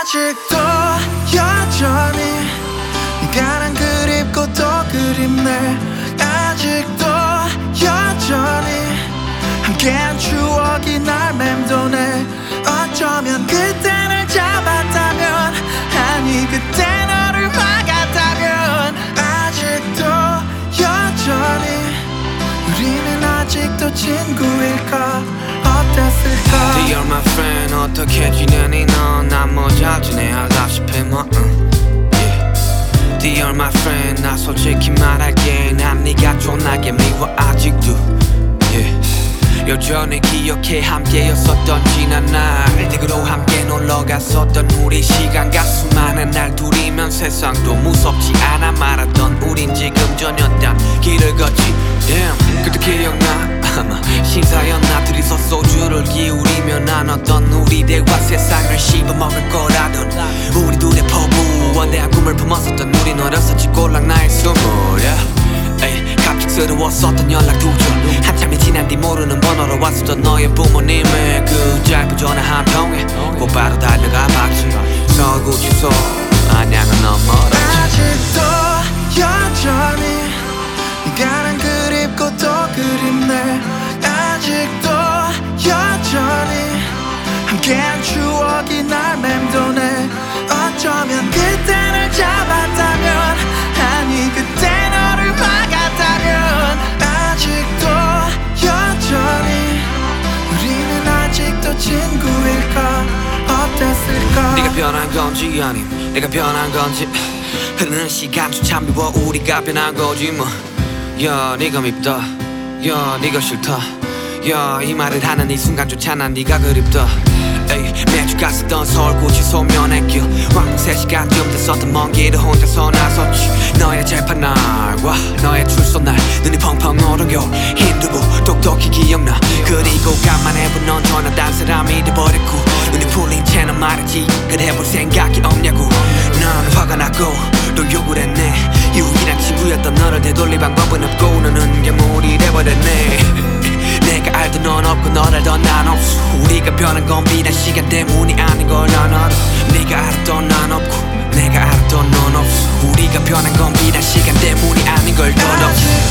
아직도 여전히 네가 난 그립고 또 그립네. 아직도 여전히 함께한 추억이 날 맴도네. 어쩌면 그때 널 잡았다면, 아니 그때 너를 막았다면, 아직도 여전히 우리는 아직도 친구일까? 어땠을까? You're my friend, 어떻게 지내니 넌? 난 뭐 잘 지내하다시피 뭐 You're my friend, 나 솔직히 말할게 난 네가 존나게 미워 아직도 여전히 기억해 함께였었던 지난 날, 댁으로 함께 놀러갔었던 우리 시간과 수많은 날 둘이면 세상도 무섭지 않아 말았던 우린 지금 전혀 딴 길을 걷지. Damn, 그때 기억나? 아마 신사였나? 둘이서 소주를 기울이며 나눴던 우리 대화, 세상을 씹어먹을 거라던 우리 둘의 포부, 원대한 꿈을 품었었던 우린 어렸었지 꼴랑 나의 스물. 갑작스러웠었던 연락 두절, 한참이 지난 뒤 모르는 번호로 왔었던 너의 부모님의 그 짧은 전화 한 통에 곧바로 달려가 봤지. 서구 주소 안양은 너무 멀었지. 아직도 여전히 네가 난 그립고 또 그립네. 아직도 여전히 함께한 추억이 날 맴도네. 어쩌면 그때 널 잡았다면, 아니 그때 너를 막았다면, 아직도 여전히 우리는 아직도 친구일까? 어땠을까? 네가 변한 건지 아님 내가 변한 건지, 흐르는 시간조차 미워 우리가 변한 거지 뭐. 야 네가 밉다, 야 네가 싫다, 야 이 말을 하는 이 순간조차 난 네가 그립다. 매주 갔었던 서울고지 소면의 길, 왕복 3시간쯤 됐었던 먼 길을 혼자서 나섰지. 너의 재판날과 너의 출소날, 눈이 펑펑 얼어 겨울 힘들고 똑똑히 기억나. 그리고 간만에 본 넌 전혀 딴 사람이 돼버렸고, 눈이 풀린 채 넌 말했지 그래 볼 생각이 없냐고. 난 화가 나고 또 욕을 했네. 유일한 친구였던 너를 되돌릴 방법은 없고 너는 괴물이 돼버렸네. 내가 알던 넌 없고 널 알던 난 없어. 우리가 변한 건 비단 시간 때문이 아닌 걸 난 알아. 네가 알았던 난 없고 내가 알았던 넌 없어. 우리가 변한 건 비단 시간 때문이 아닌 걸 넌 없어.